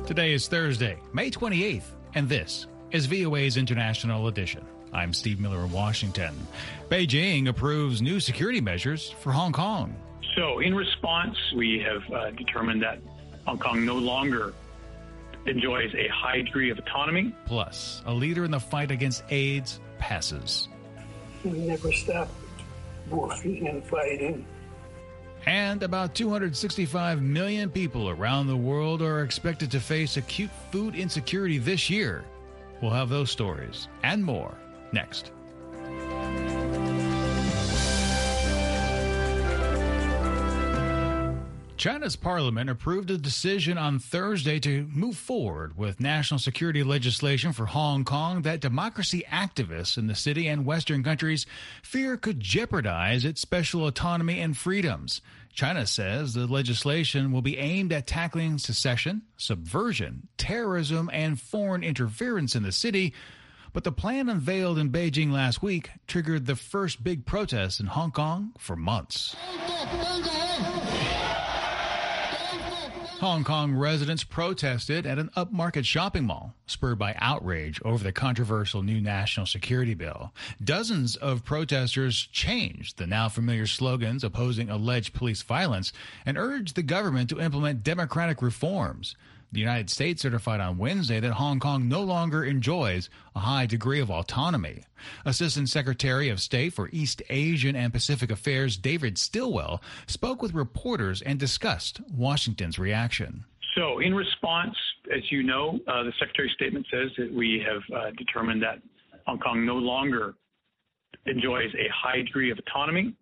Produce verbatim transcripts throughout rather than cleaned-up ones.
Today is Thursday, May twenty-eighth, and this is V O A's International Edition. I'm Steve Miller in Washington. Beijing approves new security measures for Hong Kong. So in response, we have uh, determined that Hong Kong no longer enjoys a high degree of autonomy. Plus, a leader in the fight against AIDS passes. We never stop morphing and fighting. And about two hundred sixty-five million people around the world are expected to face acute food insecurity this year. We'll have those stories and more next. China's parliament approved a decision on Thursday to move forward with national security legislation for Hong Kong that democracy activists in the city and Western countries fear could jeopardize its special autonomy and freedoms. China says the legislation will be aimed at tackling secession, subversion, terrorism, and foreign interference in the city. But the plan unveiled in Beijing last week triggered the first big protest in Hong Kong for months. Hong Kong residents protested at an upmarket shopping mall, spurred by outrage over the controversial new national security bill. Dozens of protesters changed the now familiar slogans opposing alleged police violence and urged the government to implement democratic reforms. The United States certified on Wednesday that Hong Kong no longer enjoys a high degree of autonomy. Assistant Secretary of State for East Asian and Pacific Affairs David Stilwell spoke with reporters and discussed Washington's reaction. So in response, as you know, uh, the Secretary's statement says that we have uh, determined that Hong Kong no longer enjoys a high degree of autonomy.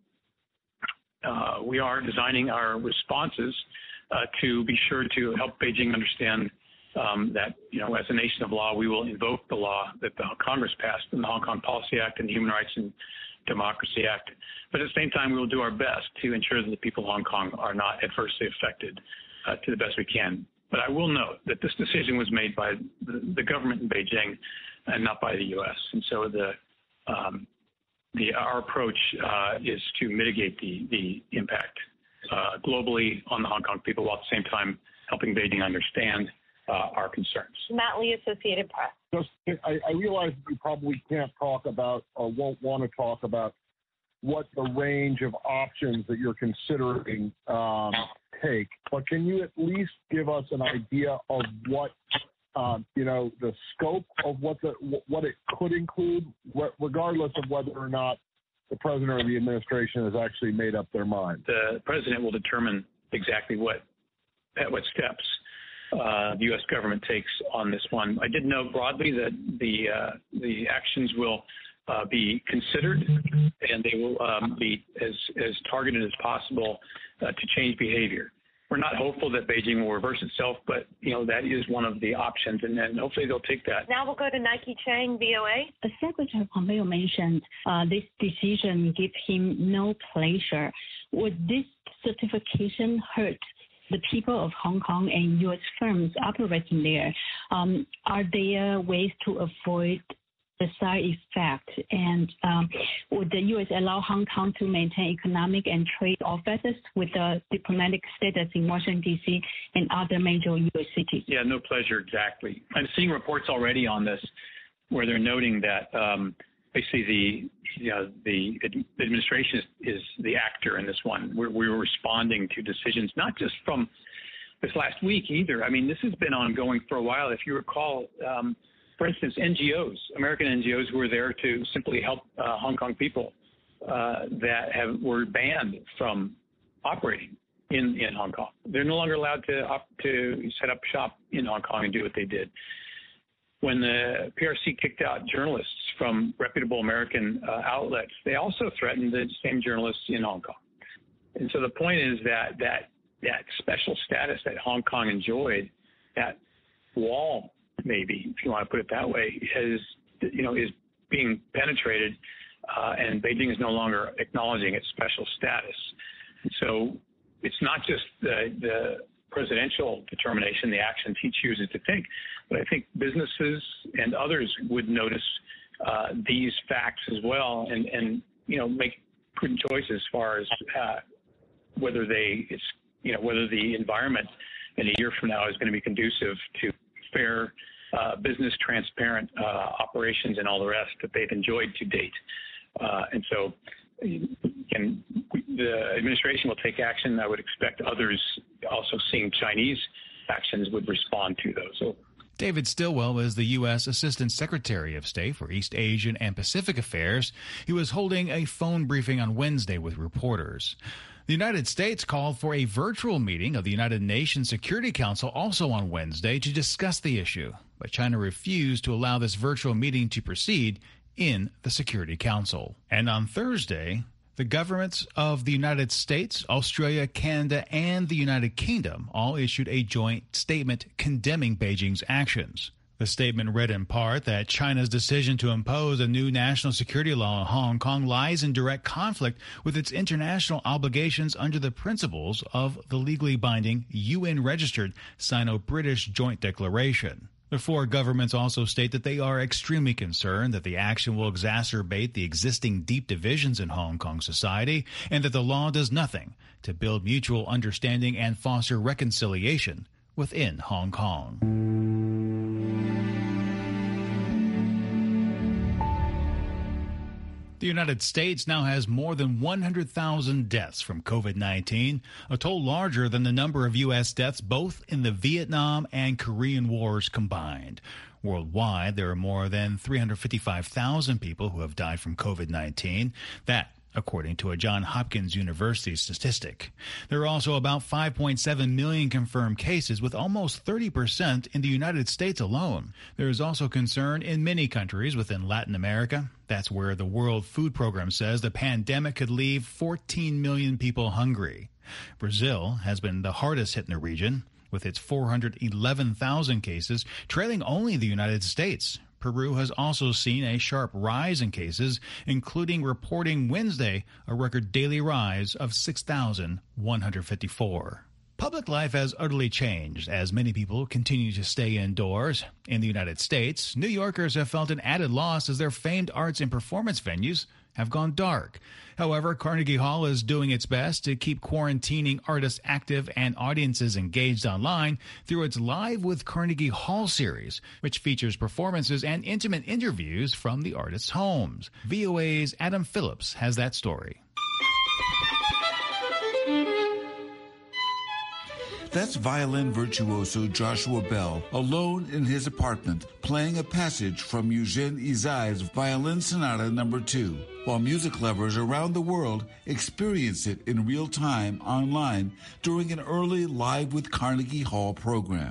Uh, we are designing our responses Uh, to be sure to help Beijing understand um, that, you know, as a nation of law, we will invoke the law that the Congress passed in the Hong Kong Policy Act and the Human Rights and Democracy Act. But at the same time, we will do our best to ensure that the people of Hong Kong are not adversely affected uh, to the best we can. But I will note that this decision was made by the, the government in Beijing and not by the U S. And so the um, the our approach uh, is to mitigate the the impact Uh, globally on the Hong Kong people, while at the same time helping Beijing understand uh, our concerns. Matt Lee, Associated Press. Just, I, I realize we probably can't talk about or won't want to talk about what the range of options that you're considering um, take, but can you at least give us an idea of what, um, you know, the scope of what the what it could include, regardless of whether or not the president or the administration has actually made up their mind? The president will determine exactly what what steps uh, the U S government takes on this one. I did note broadly that the uh, the actions will uh, be considered and they will um, be as as targeted as possible uh, to change behavior. We're not hopeful that Beijing will reverse itself, but, you know, that is one of the options, and then hopefully they'll take that. Now we'll go to Nike Chang, V O A. The Secretary Pompeo mentioned uh, this decision gives him no pleasure. Would this certification hurt the people of Hong Kong and U S firms operating there? Um, are there ways to avoid the side effect, and um, would the U S allow Hong Kong to maintain economic and trade offices with a diplomatic status in Washington, D C and other major U S cities? Yeah, no pleasure, exactly. I'm seeing reports already on this where they're noting that um, basically the you know the administration is, is the actor in this one. We're, we're responding to decisions, not just from this last week either. I mean, this has been ongoing for a while. If you recall, um, for instance, N G Os, American N G Os who were there to simply help uh, Hong Kong people uh, that have were banned from operating in, in Hong Kong. They're no longer allowed to op, to set up shop in Hong Kong and do what they did. When the P R C kicked out journalists from reputable American uh, outlets, they also threatened the same journalists in Hong Kong. And so the point is that that that special status that Hong Kong enjoyed, that wall, maybe, if you want to put it that way, is, you know, is being penetrated, uh, and Beijing is no longer acknowledging its special status. So it's not just the, the presidential determination, the actions he chooses to take, but I think businesses and others would notice uh, these facts as well, and, and you know, make prudent choices as far as uh, whether they, it's, you know, whether the environment in a year from now is going to be conducive to fair uh, business, transparent uh, operations, and all the rest that they've enjoyed to date. Uh, and so, again, the administration will take action. I would expect others, also seeing Chinese actions, would respond to those. So, David Stilwell is the U S Assistant Secretary of State for East Asian and Pacific Affairs. He was holding a phone briefing on Wednesday with reporters. The United States called for a virtual meeting of the United Nations Security Council also on Wednesday to discuss the issue, but China refused to allow this virtual meeting to proceed in the Security Council. And on Thursday, the governments of the United States, Australia, Canada, and the United Kingdom all issued a joint statement condemning Beijing's actions. The statement read in part that China's decision to impose a new national security law in Hong Kong lies in direct conflict with its international obligations under the principles of the legally binding U N-registered Sino-British Joint Declaration. The four governments also state that they are extremely concerned that the action will exacerbate the existing deep divisions in Hong Kong society and that the law does nothing to build mutual understanding and foster reconciliation within Hong Kong. The United States now has more than one hundred thousand deaths from COVID nineteen, a toll larger than the number of U S deaths both in the Vietnam and Korean Wars combined. Worldwide, there are more than three hundred fifty-five thousand people who have died from COVID nineteen. That, according to a Johns Hopkins University statistic. There are also about five point seven million confirmed cases, with almost thirty percent in the United States alone. There is also concern in many countries within Latin America. That's where the World Food Program says the pandemic could leave fourteen million people hungry. Brazil has been the hardest hit in the region, with its four hundred eleven thousand cases, trailing only the United States. Peru has also seen a sharp rise in cases, including reporting Wednesday a record daily rise of six thousand one hundred fifty-four. Public life has utterly changed as many people continue to stay indoors. In the United States, New Yorkers have felt an added loss as their famed arts and performance venues have gone dark. However, Carnegie Hall is doing its best to keep quarantining artists active and audiences engaged online through its Live with Carnegie Hall series, which features performances and intimate interviews from the artists' homes. V O A's Adam Phillips has that story. That's violin virtuoso Joshua Bell, alone in his apartment, playing a passage from Eugene Izay's Violin Sonata number two, while music lovers around the world experience it in real time online during an early Live with Carnegie Hall program.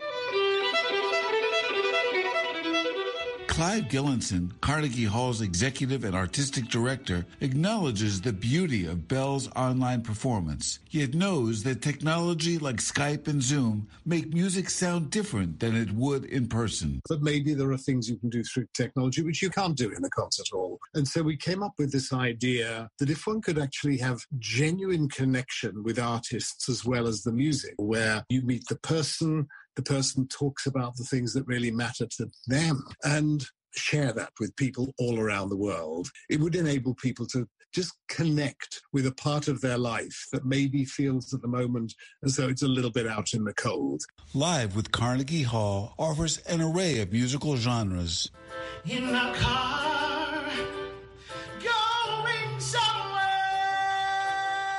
Clive Gillinson, Carnegie Hall's executive and artistic director, acknowledges the beauty of Bell's online performance, yet knows that technology like Skype and Zoom make music sound different than it would in person. But maybe there are things you can do through technology which you can't do in a concert hall. And so we came up with this idea that if one could actually have genuine connection with artists as well as the music, where you meet the person, the person talks about the things that really matter to them, and share that with people all around the world, it would enable people to just connect with a part of their life that maybe feels at the moment as though it's a little bit out in the cold. Live with Carnegie Hall offers an array of musical genres. In a car, going somewhere.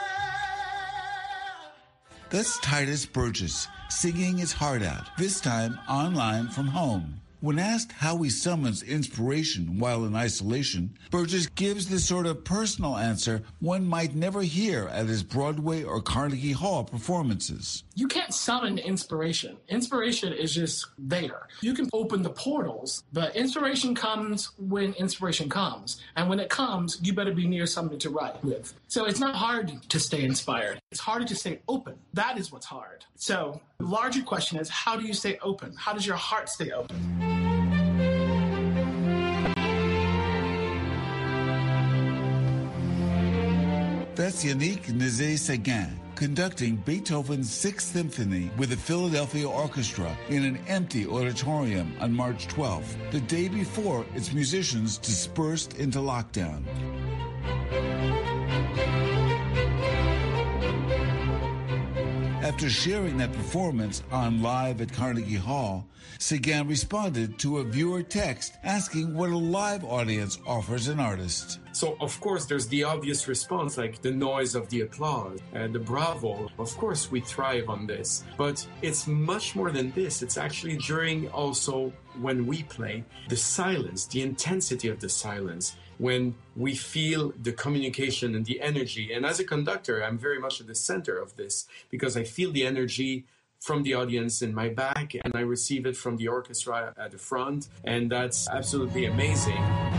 That's Titus Burgess, singing his heart out, this time online from home. When asked how he summons inspiration while in isolation, Burgess gives the sort of personal answer one might never hear at his Broadway or Carnegie Hall performances. You can't summon inspiration. Inspiration is just there. You can open the portals, but inspiration comes when inspiration comes. And when it comes, you better be near something to write with. So it's not hard to stay inspired. It's harder to stay open. That is what's hard. So the larger question is, how do you stay open? How does your heart stay open? That's Yannick Nézet-Séguin, conducting Beethoven's Sixth Symphony with the Philadelphia Orchestra in an empty auditorium on March twelfth, the day before its musicians dispersed into lockdown. At After sharing that performance on Live at Carnegie Hall, Sagan responded to a viewer text asking what a live audience offers an artist. So, of course, there's the obvious response, like the noise of the applause and the bravo. Of course, we thrive on this. But it's much more than this. It's actually during also when we play, the silence, the intensity of the silence, when we feel the communication and the energy. And as a conductor, I'm very much at the center of this because I feel the energy from the audience in my back and I receive it from the orchestra at the front. And that's absolutely amazing.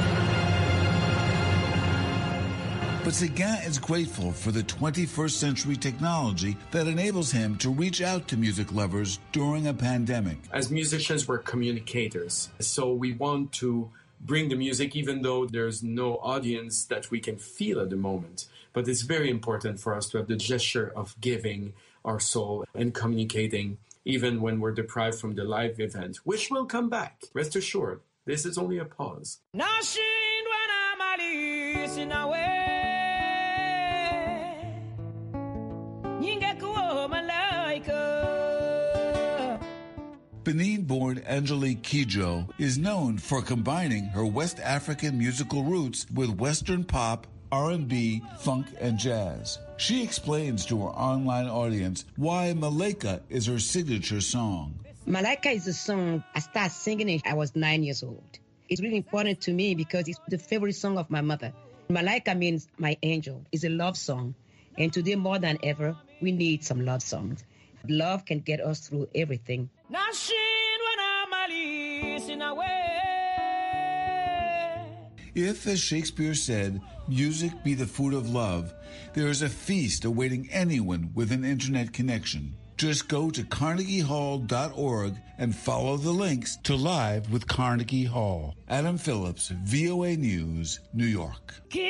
But Sagan is grateful for the twenty-first century technology that enables him to reach out to music lovers during a pandemic. As musicians, we're communicators. So we want to bring the music even though there's no audience that we can feel at the moment. But it's very important for us to have the gesture of giving our soul and communicating even when we're deprived from the live event, which will come back. Rest assured, this is only a pause. Benin-born Angelique Kidjo is known for combining her West African musical roots with Western pop, R and B, funk, and jazz. She explains to her online audience why Malaika is her signature song. Malaika is a song I started singing it. I was nine years old. It's really important to me because it's the favorite song of my mother. Malaika means my angel. It's a love song. And today more than ever, we need some love songs. Love can get us through everything. If, as Shakespeare said, music be the food of love, there is a feast awaiting anyone with an internet connection. Just go to carnegie hall dot org and follow the links to Live with Carnegie Hall. Adam Phillips, V O A News, New York.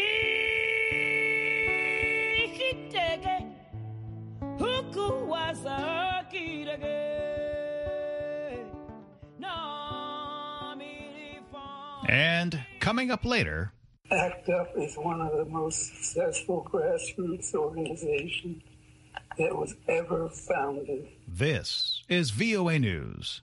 And coming up later, ACT UP is one of the most successful grassroots organizations that was ever founded. This is V O A News.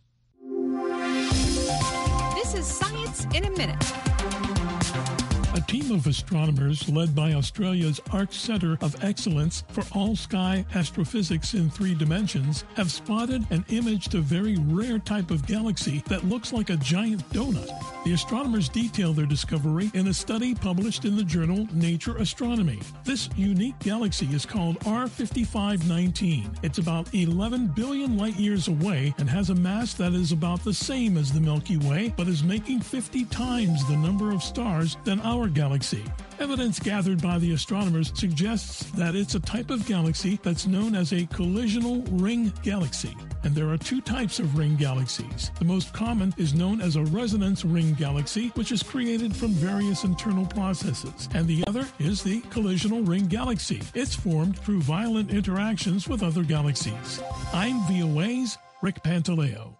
This is Science in a Minute. A team of astronomers led by Australia's Arc Centre of Excellence for All-Sky Astrophysics in Three Dimensions have spotted and imaged a very rare type of galaxy that looks like a giant donut. The astronomers detail their discovery in a study published in the journal Nature Astronomy. This unique galaxy is called R fifty-five nineteen. It's about eleven billion light years away and has a mass that is about the same as the Milky Way, but is making fifty times the number of stars than our galaxy. Evidence gathered by the astronomers suggests that it's a type of galaxy that's known as a collisional ring galaxy. And there are two types of ring galaxies. The most common is known as a resonance ring galaxy, which is created from various internal processes. And the other is the collisional ring galaxy. It's formed through violent interactions with other galaxies. I'm V O A's Rick Pantaleo.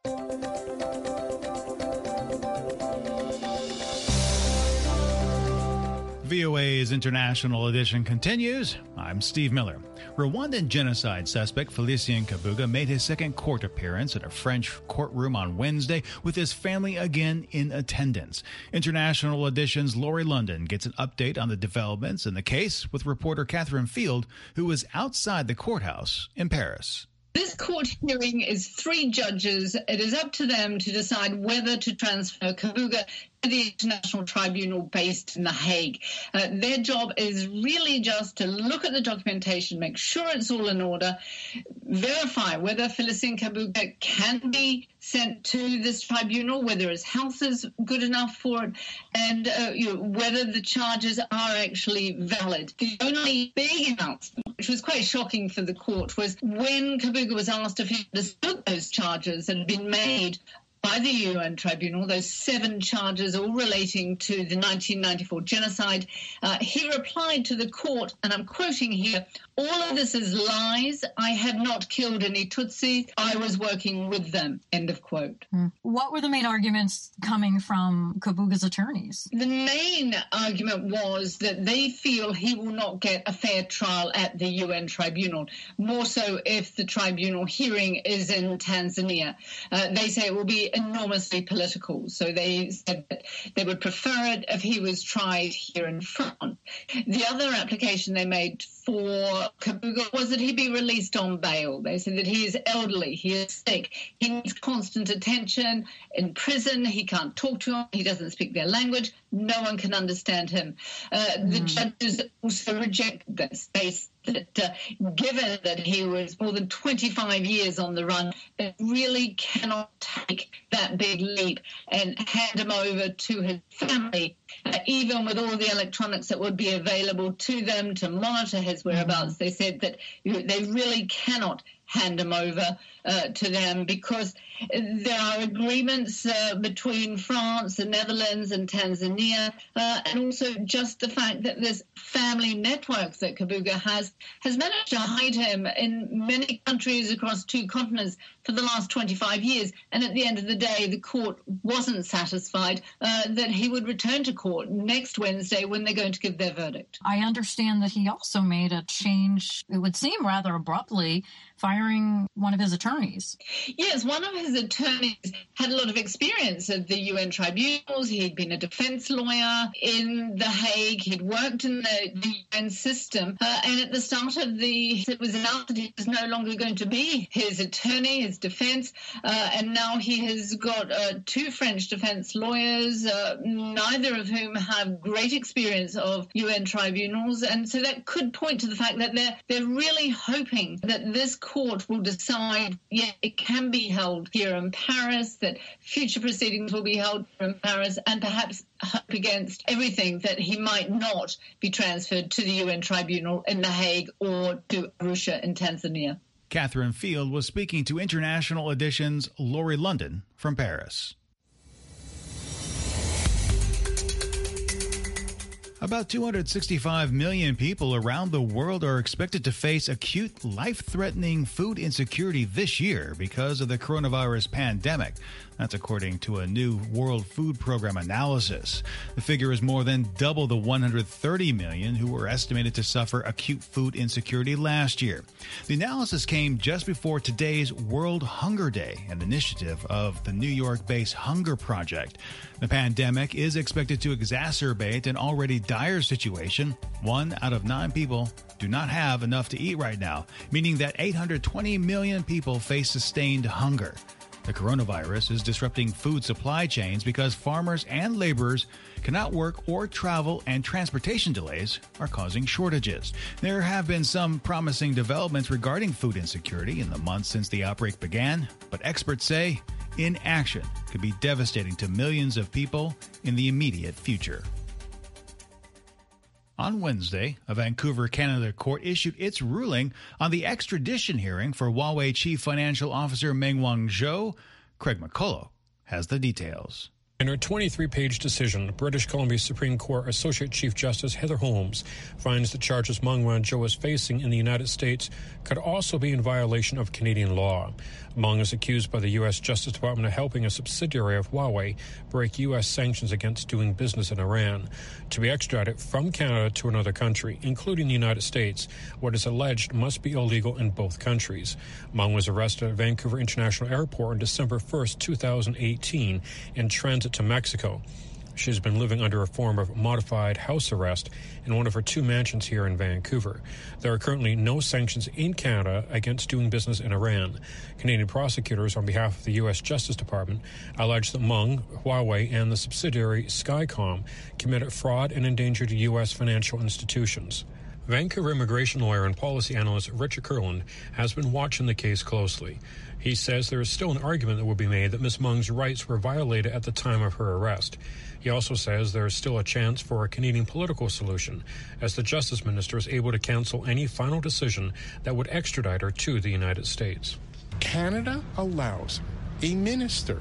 V O A's International Edition continues. I'm Steve Miller. Rwandan genocide suspect Felicien Kabuga made his second court appearance at a French courtroom on Wednesday with his family again in attendance. International Edition's Laurie London gets an update on the developments in the case with reporter Catherine Field, who was outside the courthouse in Paris. This court hearing is three judges. It is up to them to decide whether to transfer Kabuga to the International Tribunal based in The Hague. Uh, their job is really just to look at the documentation, make sure it's all in order, verify whether Felicien Kabuga can be sent to this tribunal, whether his health is good enough for it, and uh, you know, whether the charges are actually valid. The only big announcement, which was quite shocking for the court, was when Kabuga was asked if he understood those charges that had been made by the U N Tribunal, those seven charges all relating to the nineteen ninety-four genocide. Uh, he replied to the court, and I'm quoting here, "All of this is lies. I have not killed any Tutsi. I was working with them," end of quote. Mm. What were the main arguments coming from Kabuga's attorneys? The main argument was that they feel he will not get a fair trial at the U N Tribunal, more so if the tribunal hearing is in Tanzania. Uh, they say it will be enormously political, so they said that they would prefer it if he was tried here in France. The other application they made for Kabuga was that he be released on bail. They said that he is elderly, he is sick, he needs constant attention in prison, he can't talk to him, he doesn't speak their language, no one can understand him. Uh, mm. The judges also rejected this. They said that uh, given that he was more than twenty-five years on the run, they really cannot take that big leap and hand him over to his family, uh, even with all the electronics that would be available to them to monitor his whereabouts. Mm. They said that you know, they really cannot hand him over uh, to them because there are agreements uh, between France, the Netherlands and Tanzania, uh, and also just the fact that this family network that Kabuga has has managed to hide him in many countries across two continents for the last twenty-five years. And at the end of the day, the court wasn't satisfied uh, that he would return to court next Wednesday when they're going to give their verdict. I understand that he also made a change, it would seem rather abruptly, firing one of his attorneys. Yes, one of his attorneys had a lot of experience at the U N tribunals. He'd been a defense lawyer in The Hague. He'd worked in the, the U N system. Uh, and at the start of the, it was announced that he was no longer going to be his attorney, his defense. Uh, and now he has got uh, two French defense lawyers, uh, neither of whom have great experience of U N tribunals. And so that could point to the fact that they're, they're really hoping that this court will decide, yeah, it can be held here in Paris, that future proceedings will be held here in Paris, and perhaps hope against everything that he might not be transferred to the U N tribunal in The Hague or to Arusha in Tanzania. Catherine Field was speaking to International Edition's Laurie London from Paris. About two hundred sixty-five million people around the world are expected to face acute, life-threatening food insecurity this year because of the coronavirus pandemic. That's according to a new World Food Program analysis. The figure is more than double the one hundred thirty million who were estimated to suffer acute food insecurity last year. The analysis came just before today's World Hunger Day, an initiative of the New York-based Hunger Project. The pandemic is expected to exacerbate an already dire situation. One out of nine people do not have enough to eat right now, meaning that eight hundred twenty million people face sustained hunger. The coronavirus is disrupting food supply chains because farmers and laborers cannot work or travel, and transportation delays are causing shortages. There have been some promising developments regarding food insecurity in the months since the outbreak began, but experts say inaction could be devastating to millions of people in the immediate future. On Wednesday, a Vancouver, Canada court issued its ruling on the extradition hearing for Huawei Chief Financial Officer Meng Wanzhou. Craig McCullough has the details. In her twenty-three page decision, British Columbia Supreme Court Associate Chief Justice Heather Holmes finds the charges Meng Wanzhou is facing in the United States could also be in violation of Canadian law. Meng is accused by the U S Justice Department of helping a subsidiary of Huawei break U S sanctions against doing business in Iran to be extradited from Canada to another country, including the United States. What is alleged must be illegal in both countries. Meng was arrested at Vancouver International Airport on December first, two thousand eighteen, in transit to Mexico. She has been living under a form of modified house arrest in one of her two mansions here in Vancouver. There are currently no sanctions in Canada against doing business in Iran. Canadian prosecutors, on behalf of the U S Justice Department, allege that Meng, Huawei, and the subsidiary Skycom committed fraud and endangered U S financial institutions. Vancouver immigration lawyer and policy analyst Richard Kurland has been watching the case closely. He says there is still an argument that will be made that Miz Meng's rights were violated at the time of her arrest. He also says there is still a chance for a Canadian political solution, as the Justice Minister is able to cancel any final decision that would extradite her to the United States. Canada allows a minister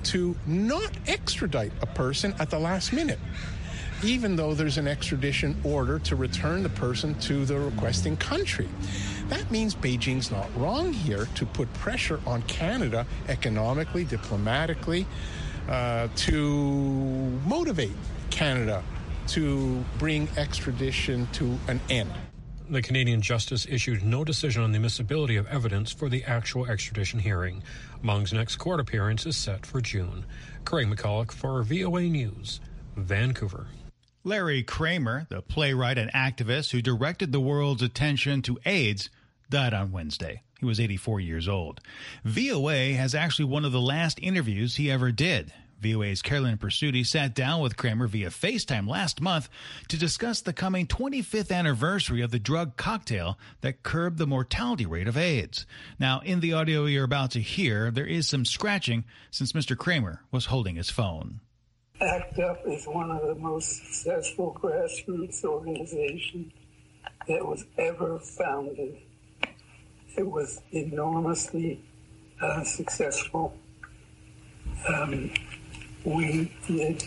to not extradite a person at the last minute, even though there's an extradition order to return the person to the requesting country. That means Beijing's not wrong here to put pressure on Canada economically, diplomatically, uh, to motivate Canada to bring extradition to an end. The Canadian justice issued no decision on the admissibility of evidence for the actual extradition hearing. Mung's next court appearance is set for June. Craig McCulloch for V O A News, Vancouver. Larry Kramer, the playwright and activist who directed the world's attention to AIDS, died on Wednesday. He was eighty-four years old. V O A has actually one of the last interviews he ever did. V O A's Carolyn Pursuti sat down with Kramer via FaceTime last month to discuss the coming twenty-fifth anniversary of the drug cocktail that curbed the mortality rate of AIDS. Now, in the audio you're about to hear, there is some scratching since Mister Kramer was holding his phone. ACT UP is one of the most successful grassroots organizations that was ever founded. It was enormously uh, successful. Um, we did,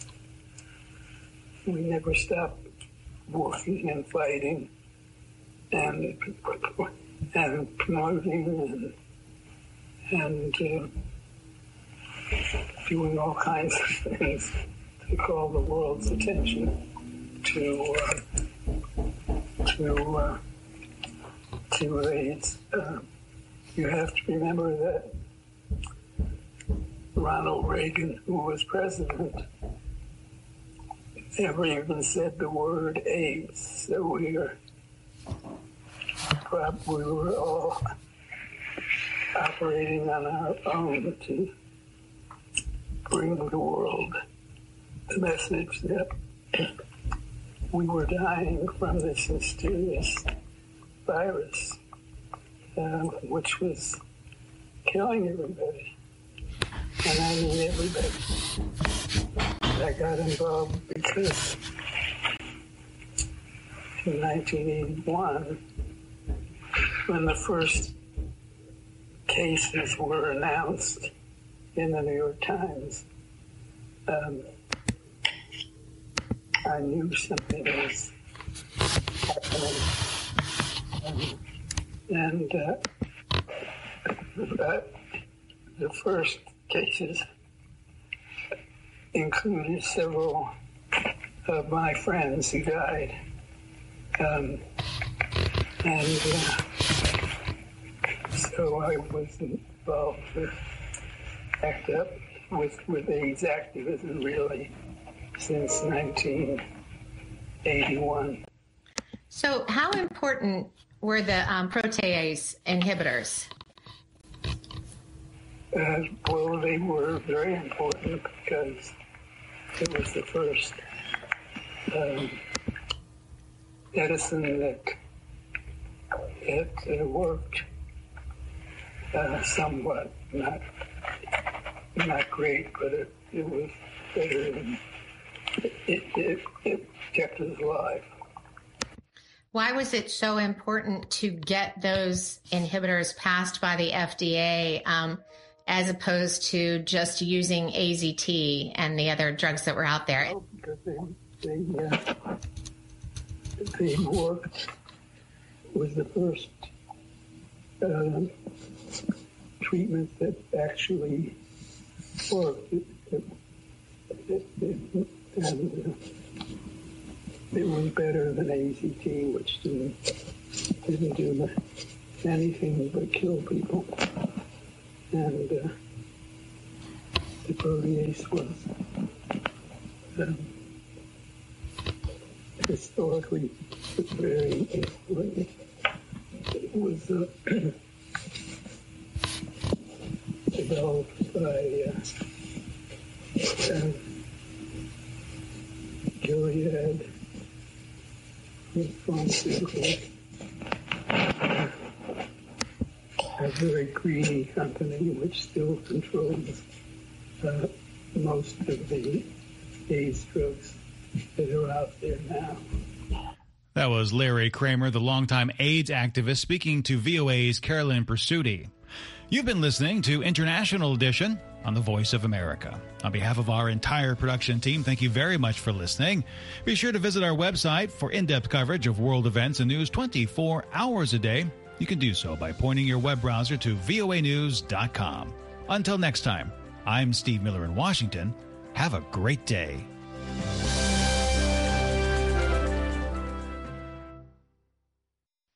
we never stopped working and fighting and and promoting and and uh, doing all kinds of things to call the world's attention to uh, to uh, to AIDS. Uh, you have to remember that Ronald Reagan, who was president, never even said the word AIDS. So we were probably we were all operating on our own to bring the world the message that we were dying from this mysterious virus, uh, which was killing everybody. And I mean everybody. I got involved because in nineteen eighty-one, when the first cases were announced in the New York Times, um, I knew something was happening. Um, and uh, uh, the first cases included several of my friends who died. Um, and uh, so I was involved with ACT UP, with, with AIDS activism really since nineteen eighty-one. So how important were the um, protease inhibitors? Uh, well, they were very important because it was the first um, medicine that, that uh, worked uh, somewhat, not not great, but it, it was better than it, it, it, it kept us alive. Why was it so important to get those inhibitors passed by the F D A um, as opposed to just using A Z T and the other drugs that were out there? Oh, because they, they, uh, they worked, was the first uh, treatment that actually worked. It, it, it, it, and, uh, it was better than A Z T, which didn't, didn't do anything but kill people. And uh, the protease was um, historically very important. It was uh, developed by uh, uh, Gilead Pharmaceuticals, uh, a very greedy company which still controls uh, most of the AIDS drugs that are out there now. That was Larry Kramer, the longtime AIDS activist, speaking to V O A's Carolyn Pursuti. You've been listening to International Edition on the Voice of America. On behalf of our entire production team, thank you very much for listening. Be sure to visit our website for in-depth coverage of world events and news twenty-four hours a day. You can do so by pointing your web browser to V O A news dot com. Until next time, I'm Steve Miller in Washington. Have a great day.